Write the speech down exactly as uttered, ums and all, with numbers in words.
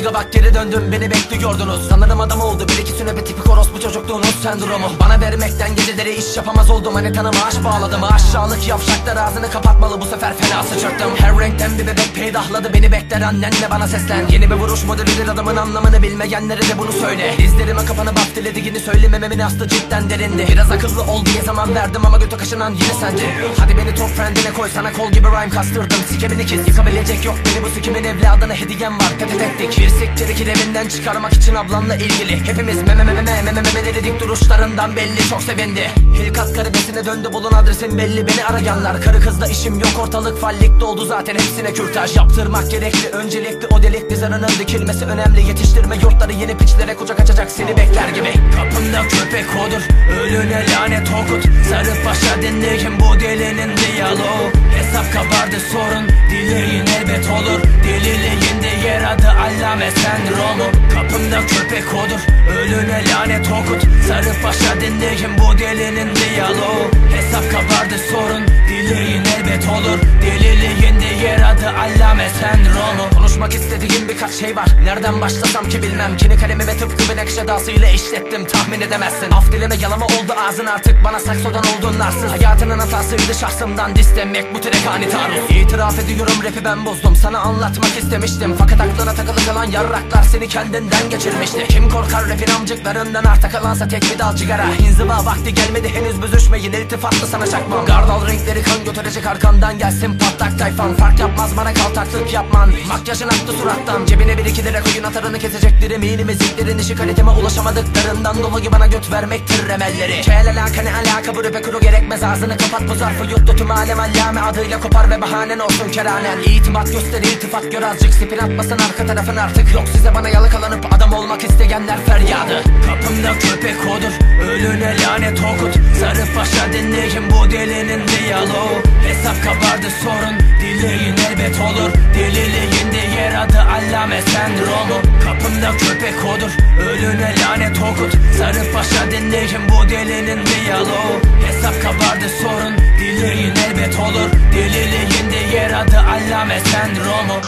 olunca bak geri döndüm, beni bekliyordunuz. Sanırım adam oldu bir iki süre bir tipik orospu çocukluğunuz sendromu. Bana vermekten geceleri iş yapamaz oldum, manitanıma aşk bağladım. Aşağılık yavşaklar ağzını kapatmalı, bu sefer fena sıçrattım. Her renkten bir bebek peydahladı, beni bekler annenle bana seslen. Yeni bir vuruş modelidir, adamın anlamını bilmeyenlere de bunu söyle. Dizlerime kapanıp af dilediğini söylemememin aslı cidden derindi. Biraz akıllı ol diye zaman verdim ama götü kaşınan yine sence. Hadi beni top friendine koy, sana kol gibi rhyme kastırdım. Sikemini kes, yıkabilecek yok beni, bu sikimin evladına hediyem var. Tehdit ettik, bir siktir iki evinden çıkarmak için ablamla ilgili. Hepimiz meme meme meme meme meme dedik, duruşlarından belli çok sevindi. Hilkat karibesine döndü, bulun adresin belli beni arayanlar. Karı kızla işim yok, ortalık fallik doldu zaten, hepsine kürtaj yaptırmak gerekli. Öncelikli o delik dizarının dikilmesi önemli. Yetiştirme yurtları yeni piçlere kucak açacak, seni bekler gibi. Kapımda köpek odur, ölüne lanet okut. Sarı paşa dinleyin bu delinin diyaloğu. Hesap kabardı sorun, dileğin elbet olur. Deliliğinde yer adı allame sendromu. Kapımda köpek odur, ölüne lanet okut. Sarı paşa dinleyin bu delinin diyaloğu. Hesap kabardı sorun, dileğin elbet olur. Deliliğinde yer adı allame sendromu. Konuşmak istediğim birkaç şey var, nereden başlasam ki bilmem. Kini kalemime tıpkı bir nakış edasıyla işlettim, tahmin edemezsin. Af dileme yalama oldu ağzın, artık bana saksodan oldun narsız. Hayatının hatasıydı şahsımdan distemek, bu direk ani taarruz. İtiraf ediyorum rapi ben bozdum, sana anlatmak istemiştim. Fakat aklına takılı kalan yarraklar seni kendinden geçirmişti. Kim korkar rapin amcıklarından, arta kalansa tek bir dal cigara. İnziva vakti gelmedi henüz, büzüşmeyin iltifatlı sana çakmam. Gardal renkleri kan götürecek, arkandan gelsin patlak tayfan. Fark yapmaz bana kaltaklık yapman, makyajın aktı surattan. Cebine bir iki lira koyun, atarını kesecektir eminim. Eziklerin işi kaliteme ulaşamadıklarından dolayı bana göt vermektir remelleri. Kel alaka ne alaka, bu rape kuru gerekmez, ağzını kapat bu zarfı yuttu tüm alem. Allame adıyla kopar ve bahanen olsun keranen. İtimat göster iltifat gör azıcık, spin atmasın arka tarafın artık. Yok size bana yalakalanıp adam olmak isteyenler feryadı. Kapımda köpek odur, ölüne lanet okut. Sarı paşa dinleyin bu delinin diyaloğu. Hesap kabardı sorun, dileğin elbet olur. Deliliğinde yer adı allame sendromu. Kapımda köpek odur, ölüne lanet okut. Sarı paşa dinleyin bu delinin diyaloğu. Hesap kabardı sorun, dileğin elbet olur. Deliliğinde yer adı allame sendromu.